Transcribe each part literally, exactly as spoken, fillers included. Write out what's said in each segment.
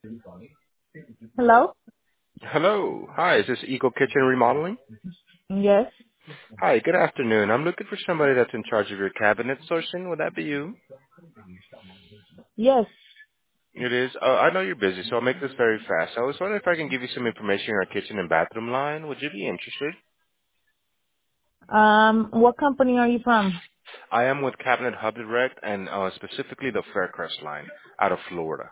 Hello? Hello. Hi, is this Eagle Kitchen Remodeling? Yes. Hi, good afternoon. I'm looking for somebody that's in charge of your cabinet sourcing. Would that be you? Yes. It is. Uh, I know you're busy, so I'll make this very fast. I was wondering if I can give you some information on our kitchen and bathroom line. Would you be interested? Um, what company are you from? I am with Cabinet Hub Direct and uh, specifically the Faircrest line out of Florida.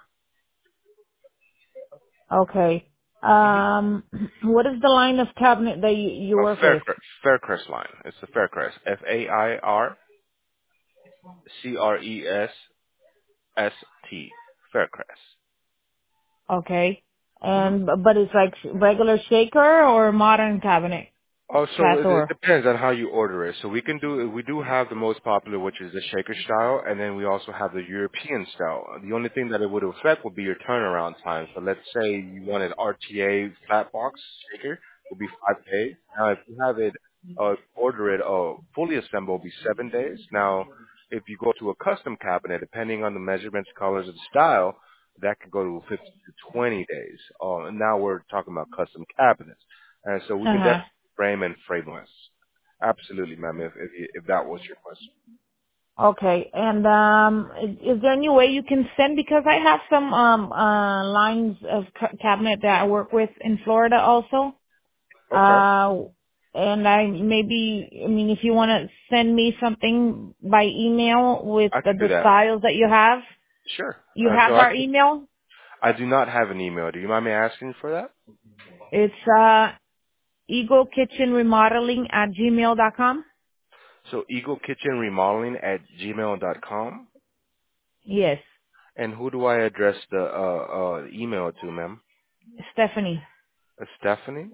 Okay. Um, what is the line of cabinet that you, you Uh, work with? Faircrest, Faircrest line. It's the Faircrest. F A I R C R E S S T. Faircrest. Okay. Mm-hmm. And, but it's like regular shaker or modern cabinet? Oh, so it, it Chateau. depends on how you order it. So we can do, we do have the most popular, which is the shaker style, and then we also have the European style. The only thing that it would affect would be your turnaround time. So let's say you wanted R T A flat box shaker, would be five days. Now, if you have it, uh, order it, uh, fully assembled, will be seven days. Now, if you go to a custom cabinet, depending on the measurements, colors, and style, that could go to fifteen to twenty days. Uh, and now we're talking about custom cabinets. And so we can Uh-huh. definitely frame and frameless. Absolutely, ma'am, if if, you, if that was your question. Okay. And, um, is, is there any way you can send, because I have some, um, uh, lines of ca- cabinet that I work with in Florida also. Okay, Uh, and I maybe, I mean, if you want to send me something by email with I the, can do the that. styles that you have, Sure. you Uh, have so I our can, email. I do not have an email. Do you mind me asking for that? It's, uh, Eagle Kitchen Remodeling at gmail dot com. So Eagle Kitchen Remodeling at gmail dot com. Yes. And who do I address the uh, uh, email to, ma'am? Stephanie. Uh, Stephanie.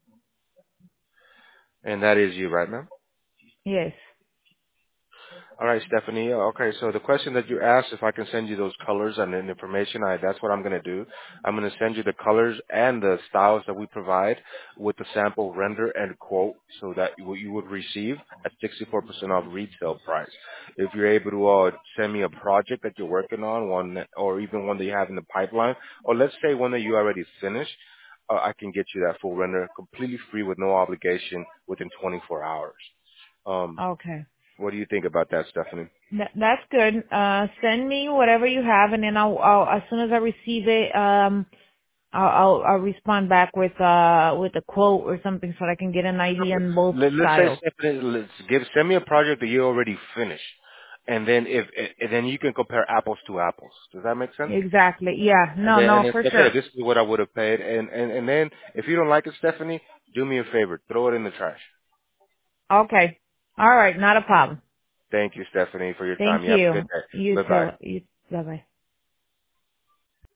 And that is you, right, ma'am? Yes. All right, Stephanie. Okay, so the question that you asked, if I can send you those colors and the information, I, that's what I'm going to do. I'm going to send you the colors and the styles that we provide with the sample render and quote so that you, you would receive at sixty-four percent off retail price. If you're able to uh, send me a project that you're working on, one that- or even one that you have in the pipeline, or let's say one that you already finished, uh, I can get you that full render completely free with no obligation within twenty-four hours. Um, Okay. what do you think about that, Stephanie? That, that's good. Uh, send me whatever you have, and then I'll, I'll as soon as I receive it, um, I'll, I'll, I'll respond back with, uh, with a quote or something so that I can get an idea on both Let, let's say styles. Stephanie, let's give send me a project that you already finished, and then if and then you can compare apples to apples. Does that make sense? Exactly. Yeah. And No, then and no, then for say, okay, sure. this is what I would have paid, and and and then if you don't like it, Stephanie, do me a favor, throw it in the trash. Okay. All right. Not a problem. Thank you, Stephanie, for your Thank time. You have a good you. day. You Bye bye. too. You, bye bye.